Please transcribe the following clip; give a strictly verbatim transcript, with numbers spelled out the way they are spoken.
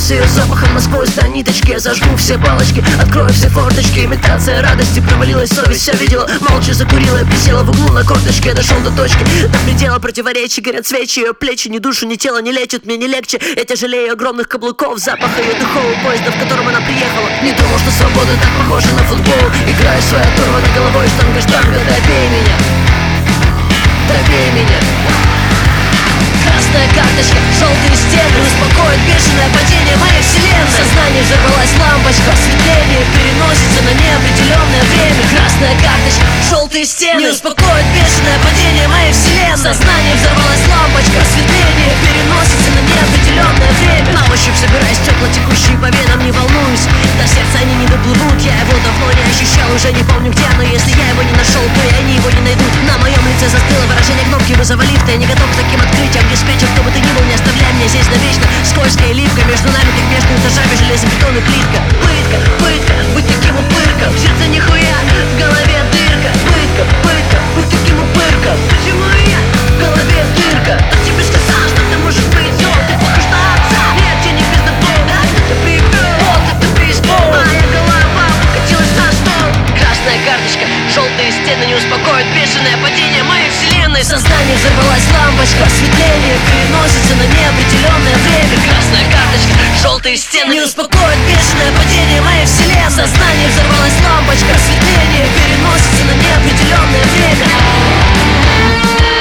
с ее запахом насквозь до ниточки. Я зажгу все палочки, открою все форточки. Имитация радости, провалилась совесть, все видела. Молча закурила, присела в углу на корточке. Я дошел до точки, до предела противоречий. Горят свечи, ее плечи, ни душу, ни тело не лечат. Мне не легче, я тяжелее огромных каблуков. Запах ее духов у поезда, в котором она приехала. Не думал, что свобода так похожа на футбол. Играю своей оторванной головой, штанга, штанга, добей меня, добей меня. Красная карточка, желтые стены успокоит бешеное падение моей вселенной. В сознании взорвалась лампочка, осветление переносится на неопределенное время. Красная карточка, желтые стены не успокоит бешеное падение моей вселенной. В сознании взорвалась лампочка, осветление переносится на неопределенное время. На ощупь собирая стекла, текущие по венам, не волнуюсь. До сердца они не доплывут, я его давно не ощущал, уже не помню где. Но если я его не нашел, то и они его не найдут. На моем лице застыло выражение кнопки вызова лифта. Я не готов к таким открытиям, диспетчер, кто бы ты ни был, не оставляй меня здесь навечно. Скользкая и липкая, между нами, как между этажами, железобетон и плитка. Пытка, пытка, быть таким упырком. В сердце нихуя, в голове дырка. Пытка, пытка, быть таким упырком. Почему я в голове дырка? Кто тебе сказал, что ты можешь быть зол? Ты похож на отца, нет, я не пиздобол. Да, ты припёр, вот это бейсбол. Моя голова покатилась на стол. Красная карточка, желтые стены не успокоят бешеное падение моей вселенной. В сознании взорвалась лампочка, осветление переносится на неопределенное время. Красная карточка, желтые стены не успокоят бешеное падение моей вселенной. В сознании взорвалась лампочка, осветление переносится на неопределенное время.